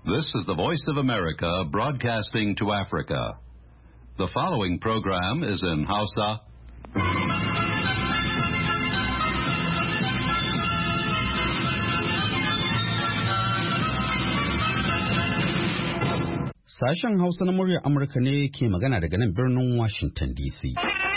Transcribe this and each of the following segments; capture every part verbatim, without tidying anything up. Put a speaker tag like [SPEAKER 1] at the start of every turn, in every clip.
[SPEAKER 1] This is the Voice of America broadcasting to Africa. The following program is in Hausa.
[SPEAKER 2] Sashen Hausa na muryar Amurka ne ke magana daga nan birnin Washington D C.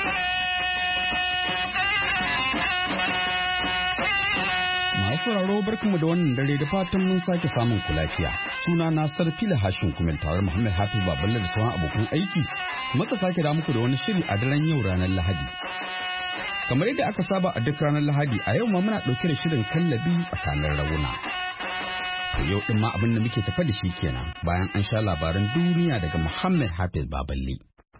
[SPEAKER 2] Masu sauraro barkanmu da wannan dare da fatan mun sake samun ku lafiya. Suna na Sarfila Hashin Kumel tare Muhammad Hafiz Baballe da sauran abokan aiki. Muka sake da muku da wani shiri a daren yau ranar Lahadi. Kamar yadda aka saba a duk ranar Lahadi, a yau ma muna ɗauke da shirin kallabi a kanar rauna. To yau din ma abin da muke tafa da shi kenan bayan an sha labaran duniya daga Muhammad Hafiz Baballe.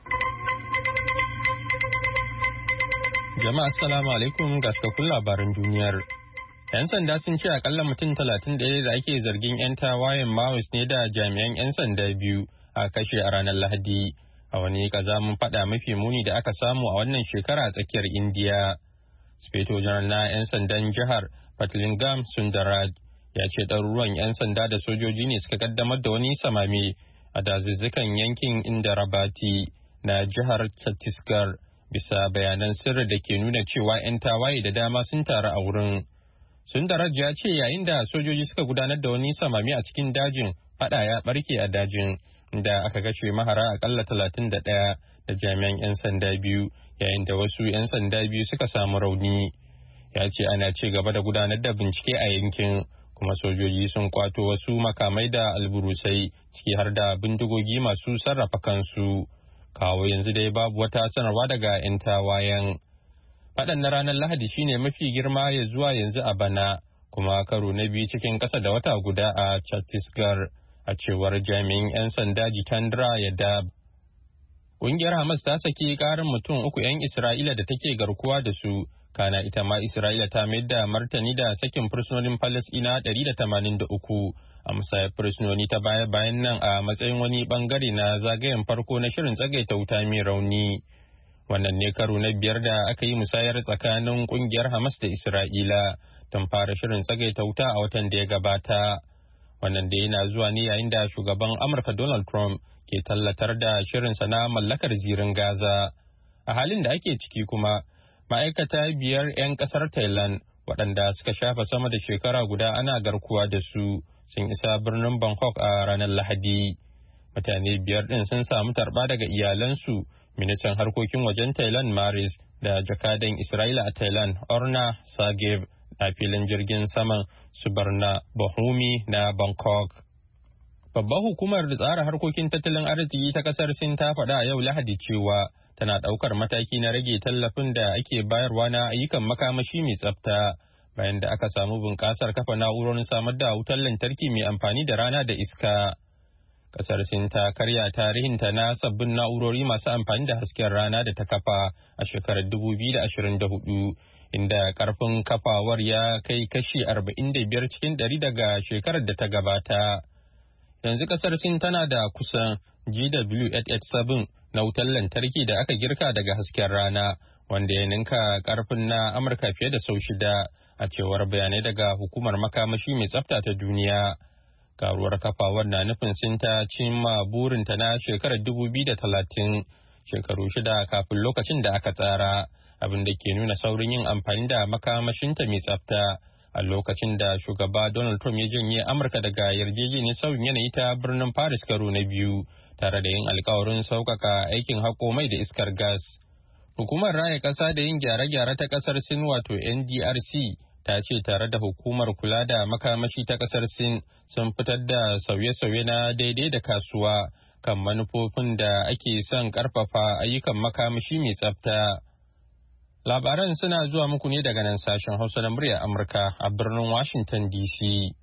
[SPEAKER 3] Jama'a assalamu alaikum ga cikakkun labaran duniyar. 'Yan sanda sun ce akalla mutum talatin da da ake zargin 'yan tawayen Maois ne da jami'an 'yan sanda biyu a kashe a ranar Lahadi a wani kazamin fada mafi muni da aka samu a wannan shekara a tsakiyar Indiya. Sufeto janar na 'yan sandan jihar Patlingam Sundaraj ya ce ɗaruruwan 'yan sanda da sojoji ne suka kaddamar da wani samame a dazuzzukan yankin Indarabati na jihar Chhattisgarh bisa bayanan sirri da ke nuna cewa 'yan tawaye da dama sun taru a wurin. Sundaraj ya ce yayin da sojoji suka gudanar da wani samami a cikin dajin fada ya barke a dajin da aka kashe mahara akalla talatin da ɗaya da jami'an 'yan sanda biyu yayin da wasu 'yan sanda biyu suka samu rauni. Ya ce ana ci gaba da gudanar da bincike a yankin kuma sojoji sun kwato wasu makamai da alburusai ciki har da bindigogi masu sarrafa kansu. Kawo yanzu dai babu wata sanarwa daga 'yan tawayen. Faɗan na ranar Lahadi shine mafi girma ya zuwa yanzu a bana kuma karo na biyu cikin ƙasa da wata guda a Chhattisgarh a cewar jami'in 'yan sanda Jitendra Yadav. Ƙungiyar Hamas ta saki ƙarin mutum uku 'yan Isra'ila da take garkuwa da su. Kana ita ma Isra'ila ta mayar da martani da sakin fursunonin Falasɗina ɗari da tamanin da uku a musayar fursunoni ta baya-bayan nan a matsayin wani bangare na zagayen farko na shirin tsagaita wuta mai rauni. Wannan ne karo na biyar da aka yi musayar tsakanin kungiyar Hamas da Isra'ila don fara shirin tsagaita wuta a watan da ya gabata. Wannan da yana zuwa ne yayin da shugaban Amurka Donald Trump ke tallatar da shirinsa na mallakar zirin Gaza. A halin da ake ciki kuma, ma'aikata biyar 'yan kasar Thailand waɗanda suka shafa sama da shekara guda ana garkuwa da su sun isa birnin Bangkok a ranar Lahadi. Mutane biyar ɗin sun samu tarba daga iyalansu. Ministan harkokin wajen Thailand Maris da jakadan Isra'ila a Thailand Orna Sagev a filin jirgin saman Subarna Bahumi na Bangkok. Babbar hukumar tsara harkokin tattalin arziki ta kasar Sin ta faɗa a yau Lahadi cewa tana ɗaukar mataki na rage tallafin da ake bayarwa na ayyukan makamashi mai tsafta bayan da aka samu bunƙasar kafa na'urorin samar da wutar lantarki mai amfani da rana da iska. Kasar Sin ta karya tarihinta na sabbin na'urori masu amfani da hasken rana da ta kafa a shekarar dubu biyu da ashirin da hudu, inda karfin kafawar ya kai kashi arba'in da biyar cikin ɗari daga shekarar da ta gabata. Yanzu kasar Sin tana da kusan G W eight eighty-seven na wutar lantarki da aka girka daga hasken rana, wanda ya ninka karfin na Amurka fiye da sau shida, a cewar bayanai daga hukumar makamashi mai tsafta ta duniya. Karuwar kafawar na nufin Sin ta cimma burinta na shekarar dubu biyu da talatin, shekaru shida kafin lokacin da aka tsara, abin da ke nuna saurin yin amfani da makamashinta mai tsafta a lokacin da shugaba Donald Trump ya janye Amurka daga yarjejeniyar sauyin yanayi ta birnin Paris karo na biyu, tare da yin alkawarin sauƙaƙa aikin haƙo mai da iskar gas. Hukumar raya ƙasa da yin gyare-gyare ta ƙasar Sin wato N D R C ta ce tare da hukumar kula da makamashi ta kasar Sin sun fitar da sauye-sauye na daidai da kasuwa kan manufofin da ake son karfafa ayyukan makamashi mai tsafta. Labaran suna zuwa muku ne daga nan sashen Hausa na muryar Amurka a birnin Washington D C.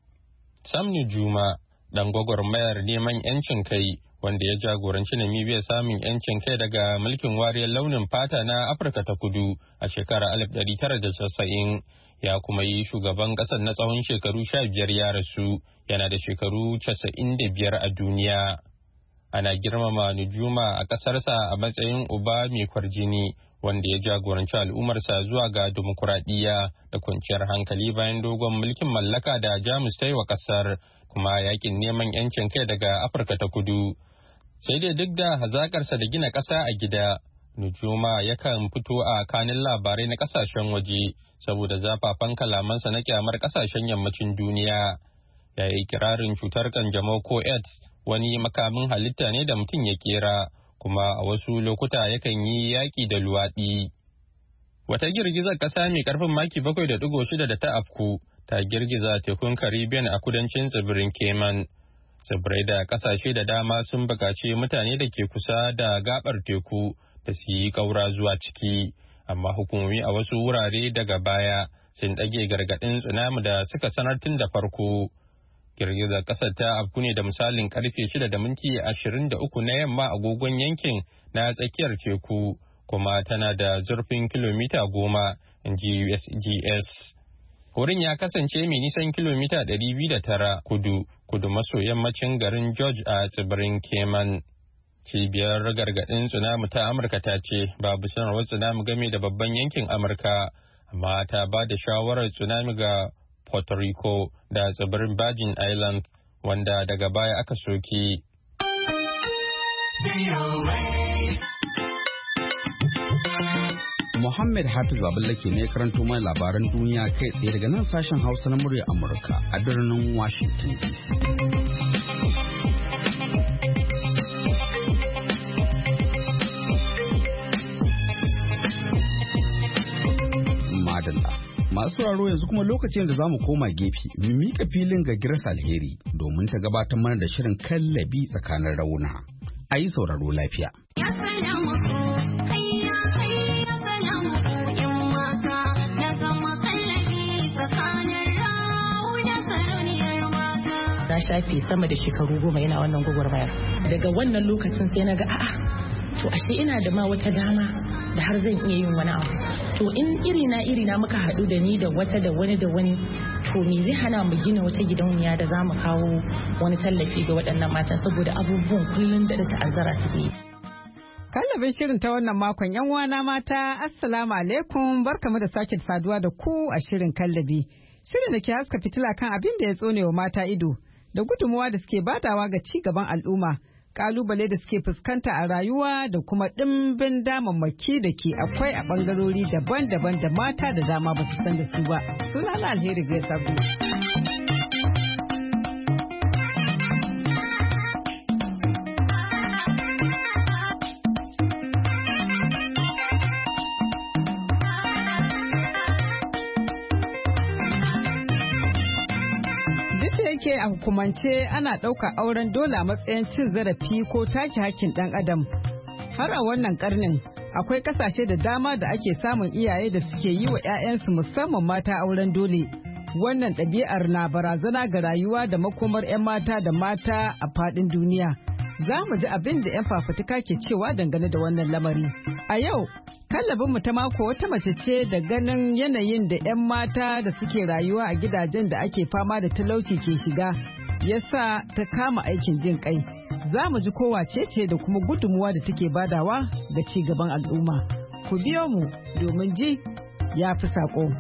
[SPEAKER 3] Sam Nujuma, dan gwagwarmayar neman 'yancin kai wanda ya jagoranci Namibia samun 'yancin kai daga mulkin wariyar launin fata na Afirka ta Kudu a shekarar alif ɗari tara da casa'in. Ya kuma yi shugaban ƙasar na tsawon shekaru sha biyar ya rasu, yana da shekaru casa'in da biyar a duniya. Ana girmama Nujuma a ƙasarsa a matsayin uba mai kwarjini wanda ya jagoranci al'ummarsa zuwa ga dimokuraɗiyya da kwanciyar hankali bayan dogon mulkin mallaka da Jamus ta yi wa ƙasar, kuma yakin neman 'yancin kai daga Afirka ta Kudu. Sai dai duk da hazaƙarsa da gina ƙasa a gida, Nujuma yakan fito a kanin labarai na ƙasashen waje saboda zafafan kalamansa na kyamar ƙasashen yammacin duniya. Ya yi kirarin cutar kanjamau ko AIDS wani makamin halitta ne da mutum ya kera, kuma a wasu lokuta yakan yi yaƙi da luwaɗi. Wata girgizar ƙasa mai ƙarfin maki bakwai da ɗigo shida da ta afku ta girgiza tekun Caribbean a kudancin tsibirin Cayman. Tsibirai da ƙasashe da dama sun buƙaci mutane da ke kusa da gaɓar teku da su yi ƙaura zuwa ciki, amma hukumomi a wasu wurare daga baya sun ɗage gargaɗin tsunami da suka sanar tun da farko. Girgizar ƙasar ta afku ne da misalin karfe shida da minti ashirin da uku na yamma agogon yankin na tsakiyar teku, kuma tana da zurfin kilomita goma, in ji U S G S. Wurin ya kasance mai nisan kilomita ɗari biyu da tara kudu, kudu maso yammacin garin George a tsibirin Cayman. Cibiyar gargaɗin tsunami ta Amurka ta ce babu sanarwar tsunami game da babban yankin Amurka, amma ta ba da shawarar tsunami ga Puerto Rico da tsibirin Virgin Islands, wanda daga baya aka soke.
[SPEAKER 2] Muhammad Hafiz Baballake ne karanto mai labaran duniya kai tsaye daga nan sashen Hausa na murya Amurka a birnin Washington D C. Masu sauraro yanzu kuma lokacin da za mu koma gefe mu mika filin ga Grace Alheri domin ta gabatar mana da shirin kallabi tsakanin rauna. A yi sauraro lafiya.
[SPEAKER 4] Na shafe sama da shekaru goma yana wannan gwagwarmayar. Daga wannan lokacin sai na ga a'a, to ashe ina da ma wata dama da har zan iya yin wani abu. To in irina irina muka haɗu da ni da wata da wani da wani, to me zai hana mu gina wata gidauniya da za mu kawo wani tallafi ga waɗannan mata, saboda abubuwan kullum da ta'azzara suke yi.
[SPEAKER 5] Kallabin shirin ta wannan makon, yan uwana mata, assalamu alaikum, barkamu da sake saduwa da ku a shirin kallabi. Shirin da ke haska fitila kan abin da ya tsone wa mata ido da gudunmuwa da suke badawa ga ci gaban al'umma. Kalubale da suke fuskanta a rayuwa da kuma ɗimbin damammaki da ke akwai a ɓangarori daban-daban da mata da dama ba su san da su ba. Sunana Alheri Grace Abdu. Yake a hukumance ana ɗauka auren dole a matsayin cin zarafi ko take hakkin ɗan adam. Har a wannan karnin akwai ƙasashe da dama da ake samun iyaye da suke yi wa 'ya'yansu musamman mata auren dole. Wannan ɗabi'ar na barazana ga rayuwa da makomar 'yan mata da mata a faɗin duniya. Za mu ji abin da 'yan fafutuka ke cewa dangane da wannan lamari. A yau, kallabinmu ta mako wata mace ce da ganin yanayin da 'yan mata da suke rayuwa a gidajen da ake fama da talauci ke shiga, yasa ta kama aikin jin kai. Za mu ji kowace ce da kuma gudunmuwa da take badawa ga ci gaban al'umma. Ku biyo mu domin ji ya fi saƙo.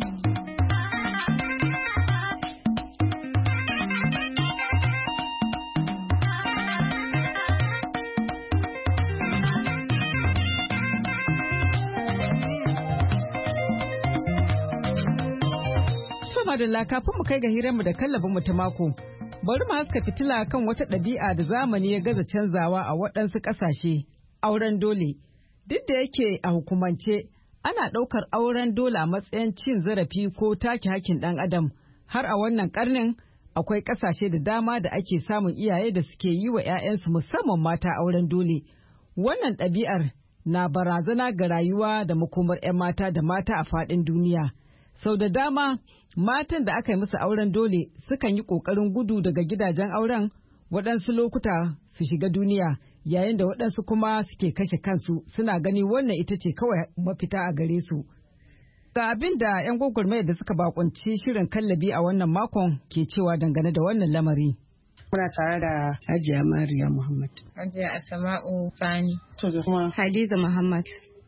[SPEAKER 5] Madalla, kafin mu kai ga hiranmu da kallabinmu ta mako, bari mu haska fitila kan wata ɗabi'a da zamani ya gaza canzawa a waɗansu ƙasashe, auren dole. Duk da yake a hukumance ana ɗaukar auren dole a matsayin cin zarafi ko take hakkin ɗan adam, har a wannan ƙarnin akwai ƙasashe da dama da ake samun iyaye da suke yi wa 'ya'yansu musamman mata auren dole. Wannan ɗabi'ar na barazana ga rayuwa da makomar 'yan mata da mata a faɗin duniya. Sau da dama matan da aka yi musu auren dole sukan yi ƙoƙarin gudu daga gidajen auren, waɗansu lokuta su shiga duniya, yayin da waɗansu kuma suke kashe kansu, suna gani wannan ita ce kawai mafita a gare su. Ga abin da 'yan gwagwarmayar da suka bakunci shirin kallabi a wannan makon ke cewa dangane da wannan lamari.
[SPEAKER 6] Muna tare da Hajiya Mariya Muhammad.
[SPEAKER 7] Hajiya Asma'u Sani.
[SPEAKER 6] To da kuma
[SPEAKER 7] Hadiza Muhammad.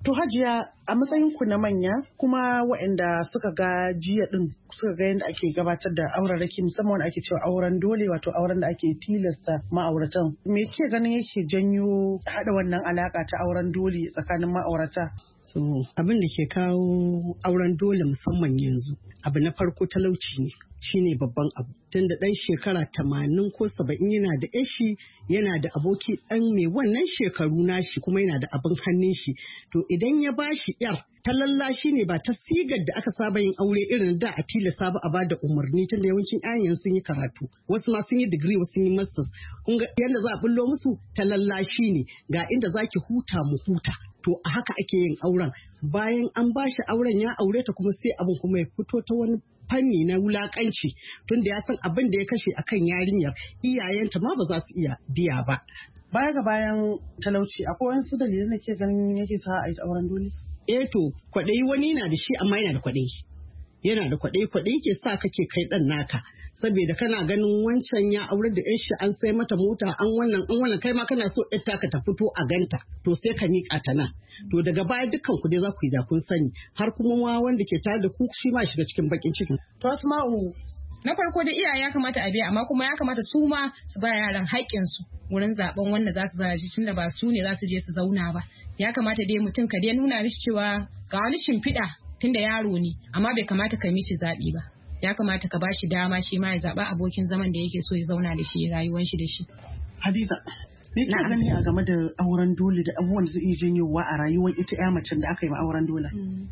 [SPEAKER 6] To Hajiya, a matsayin ku na manya kuma waɗanda suka ga jiya din suka ga yadda ake gabatar da auraraki musamman wanda ake cewa auren dole wato auren da ake tilasta ma'auratan. Me kike ganin yake janyo hada wannan alaka ta auren dole tsakanin ma'aurata?
[SPEAKER 7] So abin da ke kawo auren dole musamman yanzu abu na farko talauci ne shine babban abu. Tun da ɗan shekara tamanin ko saba'in yana da yashi yana da aboki ɗan mai wannan shekaru nashi kuma yana da abin hannun shi. To idan ya bashi yar ta lallashi ne ba ta sigar da aka saba yin aure irin da a tilasta ba a ba da umarni tun da yawancin ƴaƴan sun yi karatu wasu ma sun yi digiri wasu sun yi masters. Kun ga yadda za a bullo musu ta lallashi ne ga inda zaki huta mu huta. To a haka ake yin auren bayan an bashi auren ya aure ta kuma sai abin kuma ya fito ta wani fanni na wulakanci tunda ya san abin da ya kashe akan yarinyar iyayenta ma ba za su iya biya ba.
[SPEAKER 6] Baya ga bayan talauci akwai wani su dalilin da ke ganin yake sa a yi auren dole?
[SPEAKER 7] Eh to kwaɗayi wani yana da shi amma yana da kwaɗayi. Yana da kwaɗayi kwaɗayi ke sa kake kai ɗan naka. Saboda kana ganin wancan ya aure da yan shi an sai mata mota an wannan an wannan kai ma kana so ƴar taka ta fito a ganta to sai ka miƙa ta nan to daga baya dukkan ku dai za ku yi da kun sani har kuma ma wanda ke tare da ku shi ma shiga cikin bakin ciki.
[SPEAKER 6] To Asma'u,
[SPEAKER 4] na farko da iyaye ya kamata a biya amma kuma ya kamata su ma su ba yaran haƙƙin su wurin zaben wanda za su zara shi tunda ba su ne za su je su zauna ba. Ya kamata dai mutum ka dai nuna mishi cewa ga wani shimfiɗa tunda yaro ne amma bai kamata ka mishi zaɓi ba. Ya kamata ka bashi dama shi ma ya zaɓa abokin zaman da yake so ya zauna da shi rayuwar shi da shi.
[SPEAKER 6] Hadiza, me ka gani a game da auren dole da abubuwan da zai iya janyowa a rayuwar ita ƴa macen da aka yi ma auren dole?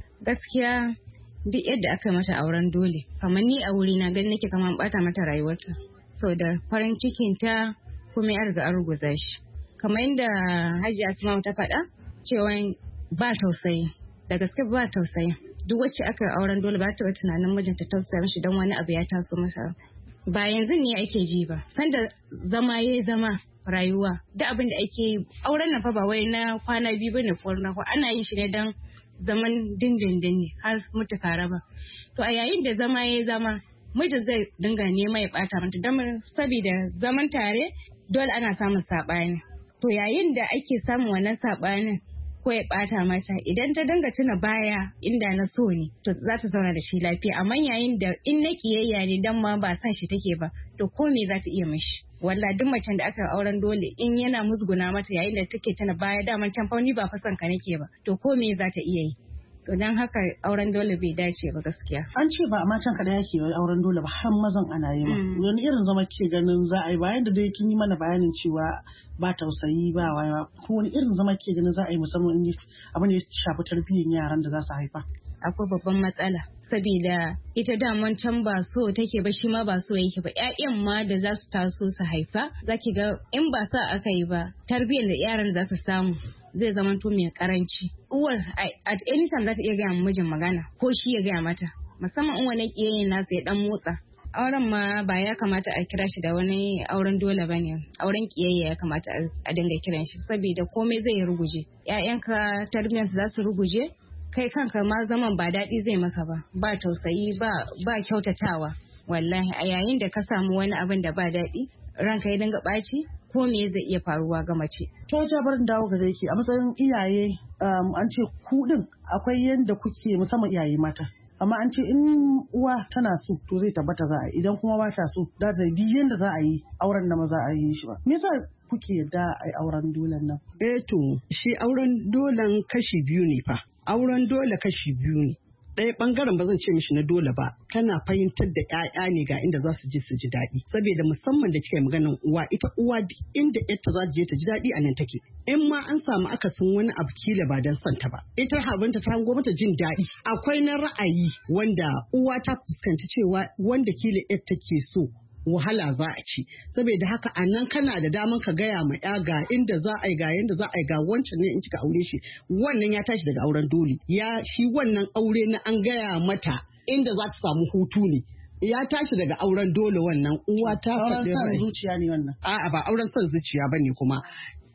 [SPEAKER 8] Gaskiya duk yadda aka yi mata auren dole, kamar ni a wuri na gani nake kamar bata mata rayuwarta. Sau da farin cikin ta kuma ya riga an ruguza shi. Kamar yadda Hajiya Asma'u ta faɗa cewa ba tausayi, da gaske ba tausayi. Duk wacce aka yi auren dole ba ta tunanin mijinta tausaya mishi don wani abu ya taso masa. Ba yanzu ne ake ji ba. Sanda zama ya zama rayuwa. Duk abin da ake yi auren nan fa ba wai na kwana biyu bane ko na ana yin shi ne don zaman dindindin ne har mutu kara ba. To a yayin da zama ya zama mijin zai dinga nema ya bata mata don saboda zaman tare dole ana samun saɓani. To yayin da ake samun wannan saɓanin ko ya bata mata idan ta dinga tuna baya inda na so ne to za ta zauna da shi lafiya amma yayin da in na kiyayya ne dan ma ba san shi take ba to ko me za ta iya mishi walla duk macen da aka auren dole in yana musguna mata yayin da take tuna baya daman can fa ni ba fasan ka nake ba to ko me za ta iya yi to dan haka auren dole bai dace ba gaskiya.
[SPEAKER 6] An ce ba a matan ka da yake auren dole ba har mazan ana yi ma. Wani irin zama ke ganin za a yi bayan da dai kin yi mana bayanin cewa ba tausayi ba waya ko wani irin zama ke ganin za a yi musamman in abin da ya shafi tarbiyyar yaran da za su haifa.
[SPEAKER 8] Akwai babban matsala saboda ita daman can ba so take ba shi ma ba so yake ba ƴaƴan ma da za su taso su haifa zaki ga in ba sa aka yi ba tarbiyyar da yaran za su samu zai zama to mai karanci. Uwar at any time za ta iya gaya mijin magana ko shi ya gaya mata musamman in wani kiyayen nasu ya dan motsa. Auren ma ba ya kamata a kira shi da wani auren dole ba ne auren kiyayya ya kamata a dinga kiran shi saboda komai zai ruguje ƴaƴanka tarbiyyarsu za su ruguje kai kanka ma zaman ba daɗi zai maka ba ba tausayi ba ba kyautatawa wallahi a yayin da ka samu wani abin da ba daɗi ranka ya dinga ɓaci ko me zai iya faruwa ga mace.
[SPEAKER 6] To ja barin dawo gare ki a matsayin iyaye an ce ku din akwai yanda kuke musamman iyaye mata. Amma an ce in uwa tana so to zai tabbata za a yi idan kuma ba ta so da ta yi yanda za a yi auren da maza a yi shi ba. Me yasa kuke yadda a yi auren dolen nan?
[SPEAKER 7] Eh to shi auren dolen kashi biyu ne fa. Auren dole kashi biyu ne. Ɗaya ɓangaren ba zan ce mishi na dole ba, kana fahimtar da ƴaƴa ne ga inda za su je su ji daɗi. Saboda musamman da kika yi maganar uwa, ita uwa inda ƴarta za ta je ta ji daɗi a nan take. In ma an samu akasin wani abu kila ba don santa ba. Ita habinta ta hango mata jin daɗi. Akwai na ra'ayi wanda uwa ta fuskanci cewa wanda kila ƴar take so wahala za a ci saboda haka a nan kana da daman ka gaya ma ya ga inda za a yi ga yanda za a yi ga wancan ne in kika aure shi wannan ya tashi daga auren dole ya shi wannan aure na an gaya mata inda za ta samu hutu ne ya tashi daga auren dole wannan uwa ta
[SPEAKER 6] faɗi auren son zuciya ne wannan
[SPEAKER 7] a'a ba auren son zuciya bane kuma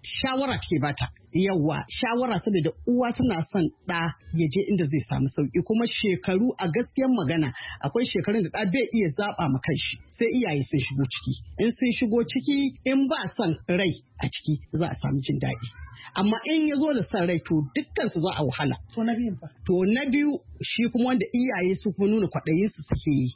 [SPEAKER 7] shawara take bata. Yawwa shawara saboda uwa tana son ɗa ya je inda zai samu sauki kuma shekaru a gaskiyar magana akwai shekarun da ɗa bai iya zaɓa ma kanshi sai iyaye sun shigo ciki. In sun shigo ciki in ba son rai a ciki za a samu jin daɗi. Amma in ya zo da son rai to dukkan su za a wahala.
[SPEAKER 6] To na biyu fa.
[SPEAKER 7] To na biyu shi kuma wanda iyaye su kuma nuna kwaɗayin su suke yi.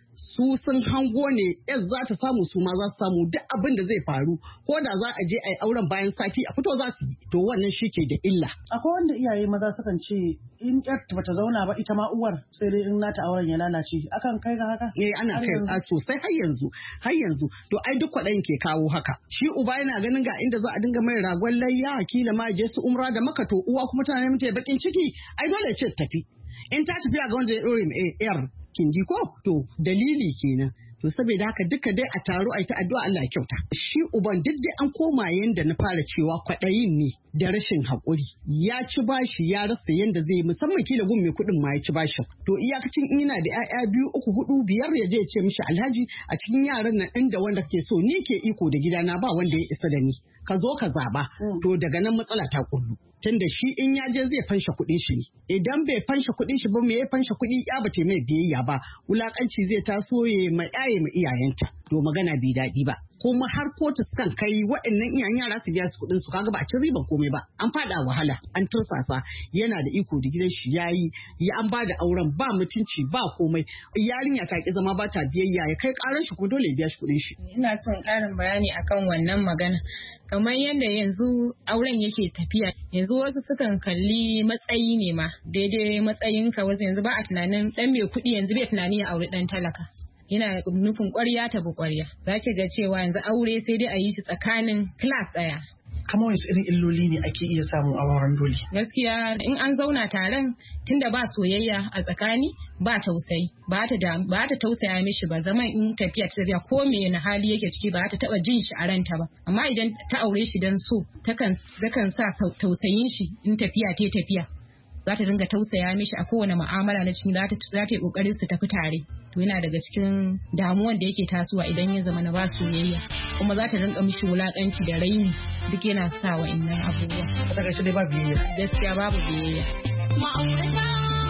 [SPEAKER 7] Su sun hango ne yas za ta samu su ma za su samu duk abin da zai faru ko da za a je a yi auren bayan sati a fito za su yi to wannan shi ke da illa.
[SPEAKER 6] Akwai wanda iyaye maza sukan ce in yar bata zauna ba ita ma uwar sai dai in nata auren ya lalace akan kai ga haka.
[SPEAKER 7] Eh ana kai a sosai har yanzu har yanzu to ai duk kwaɗayin ke kawo haka. Shi uba yana ganin ga inda za a dinga mai ragon layya kila ma je su umra da maka to uwa kuma tana neman ta bakin ciki ai dole ce tafi. In ta tafi ga wanda ya dore mai yar kinji ko to dalili kenan to saboda haka duka dai a taro a yi ta addu'a Allah ya kyauta shi uban duk dai an koma yanda na fara cewa kwaɗayin ne da rashin haƙuri ya ci bashi ya rasa yanda zai musamman kila gun mai kuɗin ma ya ci bashi to iyakacin in yana da ƴaƴa biyu uku hudu biyar ya je ya ce mishi alhaji a cikin yaran nan inda wanda ke so ni ke iko da gidana ba wanda ya isa da ni ka zo ka zaba to daga nan matsala ta kullu tunda shi in ya je zai fansha kuɗin shi ne idan bai fansha kuɗin shi ba me ya fansha kuɗi ya ba mai biyayya ba wulakanci zai taso ya ma yaye ma iyayenta to magana bai daɗi ba kuma har kotu sukan kai waɗannan iyayen yara su biya su kuɗin su kaga ba a cin riban komai ba an fada wahala an tursasa yana da iko da gidan shi yayi ya an ba da auren ba mutunci ba komai yarinya ta ki zama ba ta biyayya ya kai karan shi kuma dole ya biya shi kuɗin shi
[SPEAKER 8] ina son ƙarin bayani akan wannan magana kamar yadda yanzu auren yake tafiya yanzu wasu sukan kalli matsayi ne ma daidai matsayin ka wasu yanzu ba a tunanin dan mai kuɗi yanzu bai tunani ya auri dan talaka yana nufin ƙwarya ta bi ƙwarya za ki ga cewa yanzu aure sai dai a yi shi tsakanin class ɗaya.
[SPEAKER 6] Kamar wasu irin illoli ne ake iya samu a auren dole.
[SPEAKER 8] Gaskiya in an zauna taron tunda ba soyayya a tsakani ba tausayi ba ta da ba ta tausaya mishi ba zaman in tafiya ta tafiya ko me na hali yake ciki ba ta taba jin shi a ranta ba amma idan ta aure shi dan so takan takan sa tausayin shi in tafiya ta tafiya za ta dinga tausaya mishi a kowane mu'amala na cikin za ta za ta yi kokarin su tafi tare to yana daga cikin damuwan da yake tasowa idan ya zama na ba soyayya kuma za ta dinga mishi wulakanci da raini duk yana sa wa'annan abubuwa.
[SPEAKER 6] Daga shi dai ba biyayya.
[SPEAKER 8] Gaskiya babu biyayya.
[SPEAKER 9] Ma'aurata,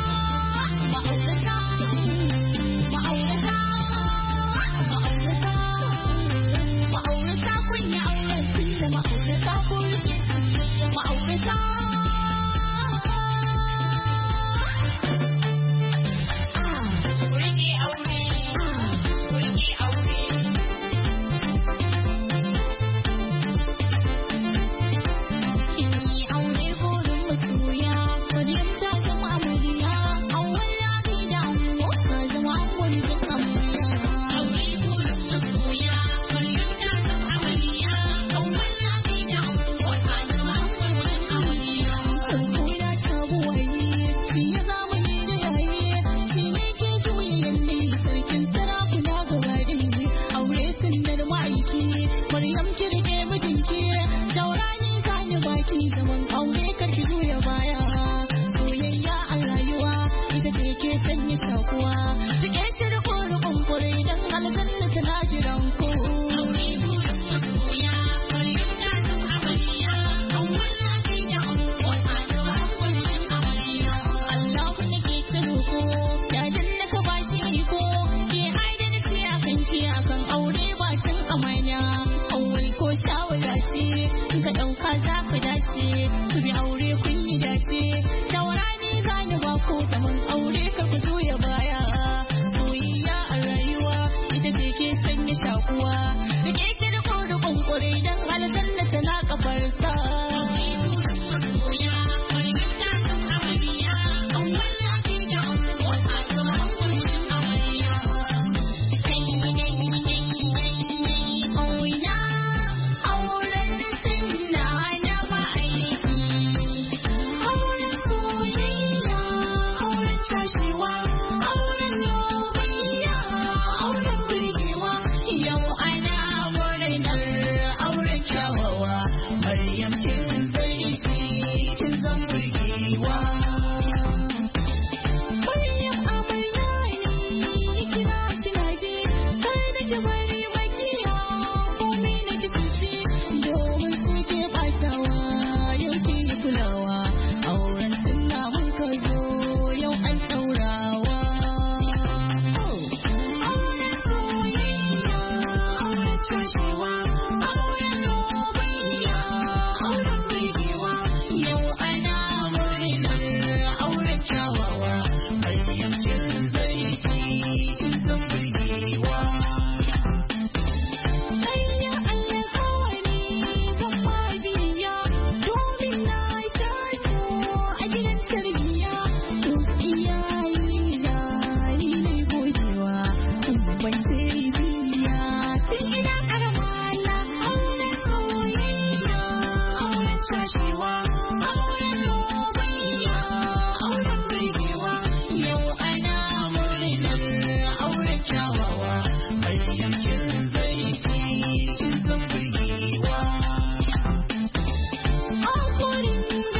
[SPEAKER 9] ma'aurata, ma'aurata, ma'aurata, ma'aurata kun yi auren kun da ma'aurata kun ma'aurata. cashewa, auren lobayya, auren birgewa, yau ana murnar auren kyawawa, Maryam kin zarce kin zan birgewa. Ɗanya alƙawari zan ma biyayya, domin na taso a gidan tarbiyya, iyaye na ni ne godewa, ban sai biya, tun ina ƙarama na auren soyayya, auren cashewa, auren lobayya, auren birgewa, yau ana murnar auren kyawawa, Maryam kin zarce kin zan birgewa. Hakurin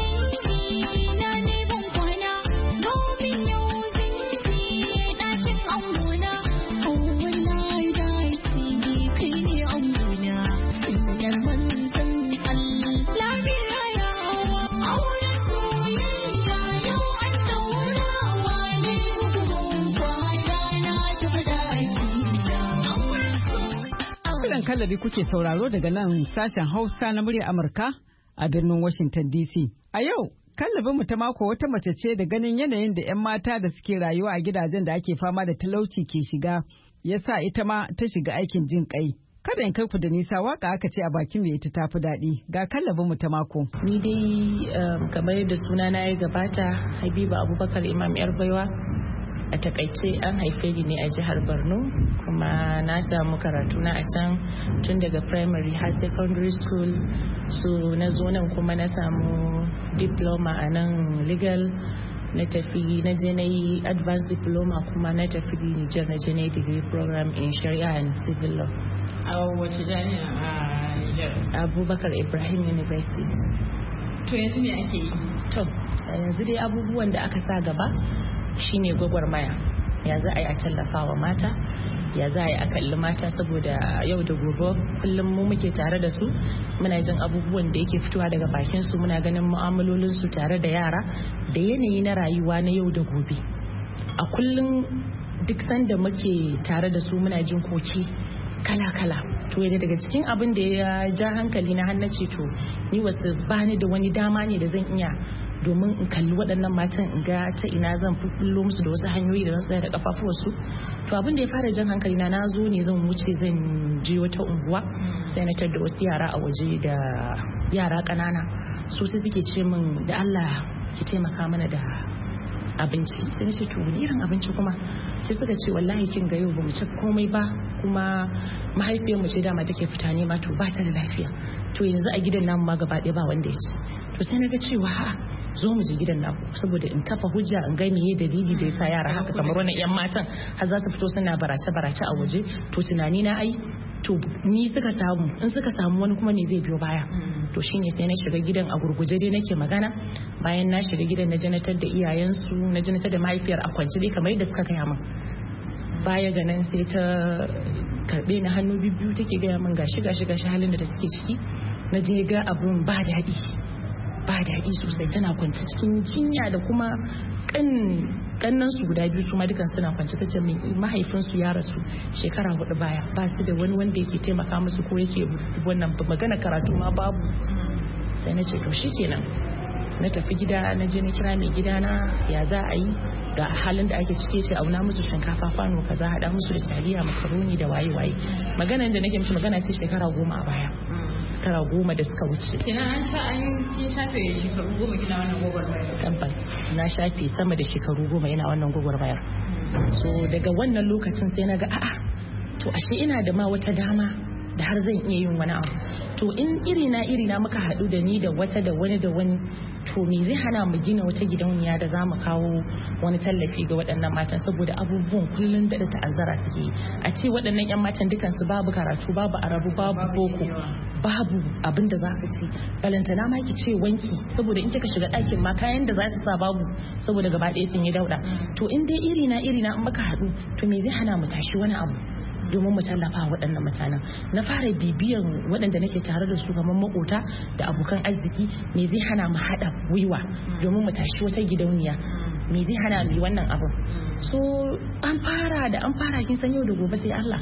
[SPEAKER 9] dangi na ne ban kwana, domin yau zan je ɗakin angona. Oh wallahi dace kai ne angona, sinyar manzon Allah. Lafiya yawa, auren soyayya yau an ɗaurawa ne muku kwana na tafi ɗaki na. Auren soyayya.
[SPEAKER 5] Shirin kallabi kuke sauraro daga nan sashen Hausa na murya Amurka a birnin Washington D C. A yau, kallabinmu ta mako wata mace ce da ganin yanayin da 'yan mata da suke rayuwa a gidajen da ake fama da talauci ke shiga, ya sa ita ma ta shiga aikin jin kai. Kada in kai ku da nisa, waka aka ce a bakin mai ita tafi daɗi. Ga kallabinmu ta mako.
[SPEAKER 4] Ni dai um, kamar yadda suna na ya gabata, Habiba Abubakar Imam Yar Baiwa. A takaice an haife ni ne a jihar Borno, kuma na samu karatu na a can tun daga primary har secondary school. So na zo nan kuma na samu diploma a nan legal, na tafi na je na yi advanced diploma, kuma na tafi Niger na je na yi degree program in Sharia and Civil Law.
[SPEAKER 10] A wace jami'a a Niger?
[SPEAKER 4] Abubakar Ibrahim University.
[SPEAKER 10] To yanzu me ake yi?
[SPEAKER 4] To yanzu dai abubuwan da aka sa gaba shine gwagwarmaya. Ya za a yi a tallafa wa mata, ya za a yi a kalli mata, saboda yau da gobe kullum mu muke tare da su, muna jin abubuwan da yake fitowa daga bakin su, muna ganin mu'amalolin su tare da yara da yanayi na rayuwa na yau da gobe. A kullum duk sanda muke tare da su muna jin koki kala-kala. To yadda daga cikin abin da ya ja hankali na hannace to ni wasu bani da wani dama ne da zan iya domin in kalli waɗannan matan in ga ta ina zan fullo musu da wasu hanyoyi da zan tsaya da kafafuwarsu. To abin da ya fara jan hankali na zo ne zan wuce zan je wata unguwa, sai na tar da wasu yara a waje da yara ƙanana, su sai suke ce min da Allah ki taimaka mana da abinci. Sai na ce to wani irin abinci kuma? Sai suka ce wallahi kin ga yau ba mu ci komai ba, kuma mahaifiyar mu ce dama take fita ne ma to ba ta da lafiya. To yanzu a gidan namu ma gaba ɗaya ba wanda ya ci. To sai na ga cewa ha zo mu je gidan naku, saboda in kafa hujja in ga meye dalili da yasa yara haka kamar wannan yan matan har za su fito suna barace barace a waje. To tunani na ai to ni suka samu, in suka samu wani kuma ne zai biyo baya. To shine sai na shiga gidan a gurguje dai nake magana. Bayan na shiga gidan na janatar da iyayensu, na janatar da mahaifiyar a kwance dai kamar yadda suka gaya min. Baya ga nan sai ta karbe ni hannu biyu take gaya min gashi gashi gashi halin da suke ciki. Na je ga abun ba daɗi ba daɗi sosai, tana kwance cikin jinya da kuma kan kannan su guda biyu su ma dukan suna kwance. Ta ce min mahaifinsu ya rasu shekara hudu baya, ba su da wani wanda yake taimaka musu ko yake wannan magana karatu ma babu. Sai na ce to shikenan, na tafi gida na je na kira mai gidana ya za a yi ga halin da ake cike, ce auna musu shinkafa kwano kaza, hada musu da taliya makaroni da waye waye. Maganar da nake mishi magana ce shekara goma a baya, shekara goma da suka wuce.
[SPEAKER 10] Kina an sha an kin shafe shekaru goma kina wannan gwagwarmayar?
[SPEAKER 4] Tabbas na shafe sama da shekaru goma yana wannan gwagwarmayar. So daga wannan lokacin sai na ga a'a to ashe ina da ma wata dama da har zan iya yin wani abu. To in irina irina muka haɗu da ni da wata da wani da wani, to me zai hana mu gina wata gidauniya da za mu kawo wani tallafi ga waɗannan matan, saboda abubuwan kullum da ta'azzara suke yi. A ce waɗannan 'yan matan dukansu babu karatu, babu arabu, babu boko, babu abin da za su ci, balantana ma ki ce wanki, saboda in kika shiga ɗakin ma kayan da za su sa babu, saboda gaba ɗaya sun yi dauɗa. To in dai irina irina in muka haɗu, to me zai hana mu tashi wani abu domin mu tallafa waɗannan mutanen. Na fara bibiyan waɗanda nake tare da su kamar makota da abokan arziki, me zai hana mu haɗa gwiwa domin mu tashi wata gidauniya, me zai hana mu yi wannan abu. So an fara da an fara kin san yau da gobe sai Allah.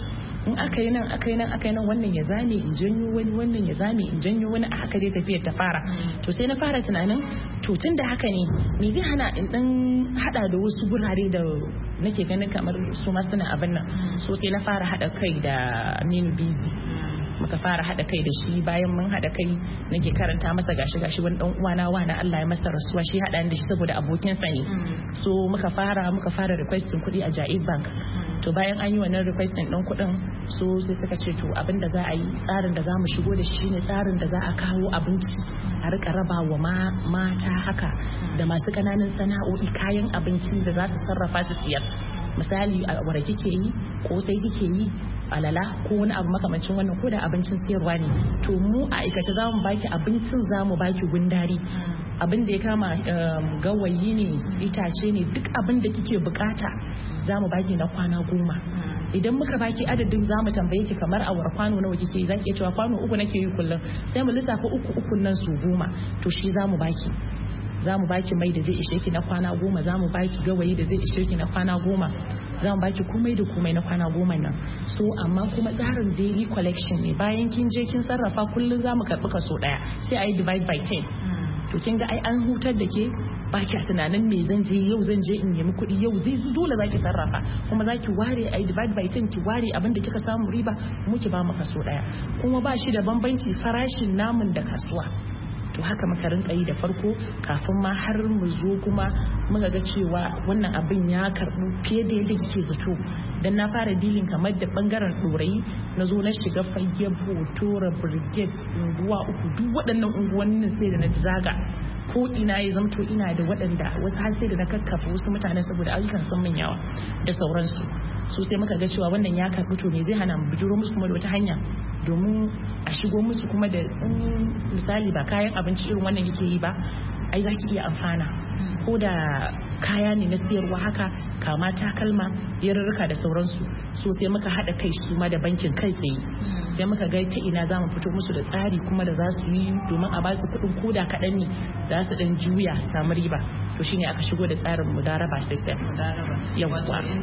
[SPEAKER 4] in aka yi nan aka yi nan aka yi nan wannan ya zame in janyo wani wannan ya zame in janyo wani a haka dai tafiyar ta fara to sai na fara tunanin to tun da haka ne me zai hana in dan hada da wasu gurare da nake ganin kamar su ma suna abin nan so sai na fara hada kai da Aminu Bizi muka fara hada kai da shi bayan mun hada kai nake karanta masa gashi gashi wani dan uwana wana Allah ya masa rasuwa shi hada da shi saboda abokin sa ne so muka fara muka fara requesting kuɗi a Jaiz Bank to bayan an yi wannan requesting din kuɗin so sai suka ce to abin da za a yi tsarin da za mu shigo da shi ne tsarin da za a kawo abinci a rika raba wa mata haka da masu kananan sana'o'i kayan abincin da za su sarrafa su siyar misali a wara kike yi ko sai kike yi alala ko wani abu makamancin wannan ko da abincin siyarwa ne to mu a aikace za mu baki abincin za mu baki gundari abin da ya kama gawayi ne itace ne duk abin da kike bukata za mu baki na kwana goma idan muka baki adadin za mu tambaye ki kamar awar kwano nawa kike yi zaki iya cewa kwano uku nake yi kullum sai mu lissafa uku uku nan su goma to shi za mu baki za mu baki mai da zai ishe ki na kwana goma za mu baki gawayi da zai ishe ki na kwana goma za mu baki komai da komai na kwana goma nan so amma kuma tsarin daily collection ne bayan kin je kin sarrafa kullum za mu karɓi kaso ɗaya sai a yi divide by ten to kin ga ai an hutar da ke ba ki tunanin me zan je yau zan je in nemi kuɗi yau zai dole za ki sarrafa kuma za ki ware a yi divide by ten ki ware abin da kika samu riba mu ki ba mu kaso ɗaya kuma ba shi da bambanci farashin namun da kasuwa to haka muka rinka yi da farko kafin ma har mu zo kuma muka ga cewa wannan abin ya karbu fiye da yadda kike zato dan na fara dilin kamar da bangaren dorayi na zo na shiga fage botora brigade unguwa uku duk waɗannan unguwannin sai da na zaga ko ina ya zamto ina da waɗanda wasu har sai da na kakkafa wasu mutane saboda ayyukan sun min yawa da sauransu so sai muka ga cewa wannan ya karbu to me zai hana mu bijiro musu kuma da wata hanya domin a shigo musu kuma da misali ba kayan abinci irin wannan yake yi ba ai za ki iya amfana ko da kaya ne na siyarwa haka kama takalma yarurruka da sauransu so sai muka haɗa kai su ma da bankin kai tsaye sai muka ga ta ina za mu fito musu da tsari kuma da za su yi domin a ba su kuɗin koda kaɗan ne za su ɗan juya su samu riba to shine aka shigo da tsarin mudaraba system yawwa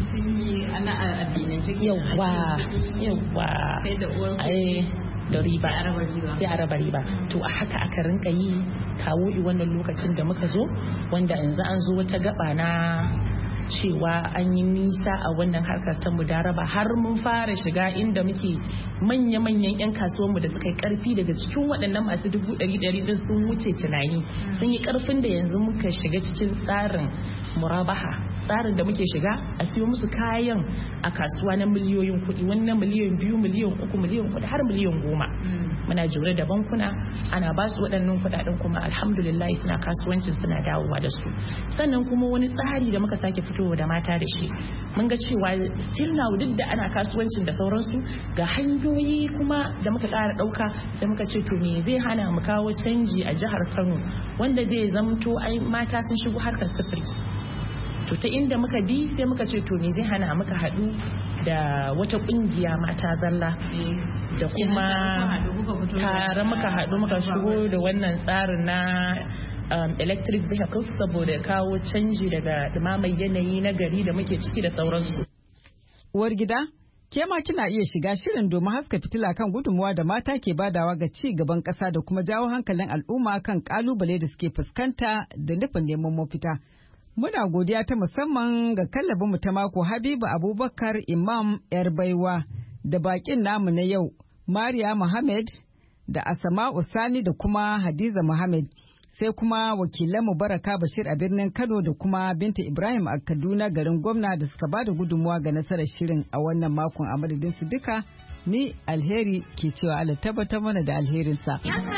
[SPEAKER 4] yawwa yawwa da riba sai a raba riba to a haka aka rinka yi kawo wannan lokacin da muka zo wanda yanzu an zo wata gaba na cewa an yi nisa a wannan harkar ta mudaraba har mun fara shiga inda muke manya-manyan 'yan kasuwanmu da suka yi karfi daga cikin waɗannan masu dubu ɗari ɗari din sun wuce tunani sun yi karfin da yanzu muka shiga cikin tsarin murabaha tsarin da muke shiga a siyo musu kayan a kasuwa na miliyoyin kuɗi wani na miliyan biyu miliyan uku miliyan kuɗi har miliyan goma muna jure da bankuna ana ba su waɗannan kuɗaɗen kuma alhamdulillah suna kasuwancin suna dawowa da su sannan kuma wani tsari da muka sake fitowa da mata da shi mun ga cewa still now duk da ana kasuwancin da sauransu ga hanyoyi kuma da muka ƙara ɗauka sai muka ce to me zai hana mu kawo canji a jihar Kano wanda zai zamto ai mata sun shigo harkar sufuri to ta inda muka bi sai muka ce to me zai hana muka haɗu da wata ƙungiya mata zalla da kuma tare muka haɗu muka shigo da wannan tsarin na um, electric vehicles saboda kawo canji daga ɗumamar yanayi na gari da muke ciki da sauransu.
[SPEAKER 5] Uwar gida, ke ma kina iya shiga shirin domin haska fitila kan gudunmuwa da mata ke badawa ga ci gaban ƙasa da kuma jawo hankalin al'umma kan ƙalubale da suke fuskanta da nufin neman mafita. Muna godiya ta musamman ga kallabinmu ta mako Habibu Abubakar Imam Yar Baiwa da bakin namu na yau Mariya Muhammad da Asama'u Sani da kuma Hadiza Muhammad sai kuma wakilan Baraka Bashir a birnin Kano da kuma Binta Ibrahim a Kaduna garin gwamna da suka bada gudunmuwa ga nasarar shirin a wannan makon a madadin su duka ni alheri ke cewa Allah tabbatar mana da alherinsa.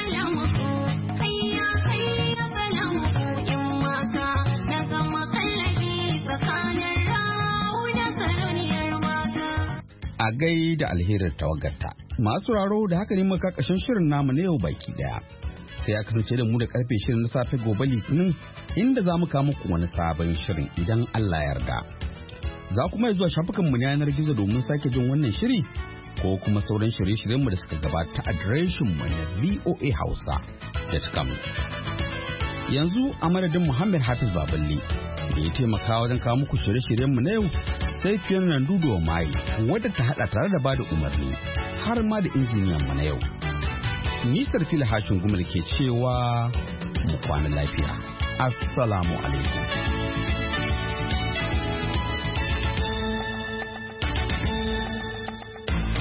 [SPEAKER 2] A gai da alherin tawagarta. Masu raro da haka ne muka kashin shirin namu na yau baki daya. Sai a kasance da mu da karfe shirin na safe gobe litinin inda za mu kawo muku wani sabon shirin idan Allah yarda. Za kuma zuwa shafukanmu na yanar gizo domin sake jin wannan shiri ko kuma sauran shirye-shiryenmu da suka gabata adireshin mu na v o a hausa dot com. Yanzu a madadin Muhammad Hafiz Baballe da ya taimaka wajen kawo muku shirye-shiryenmu na yau sai fiyan nan duduwa mai wadda ta hada tare da bada umarni har ma da injiniyan mu na yau. Nisar fili hashin gumul ke cewa mu kwana lafiya. Assalamu alaikum.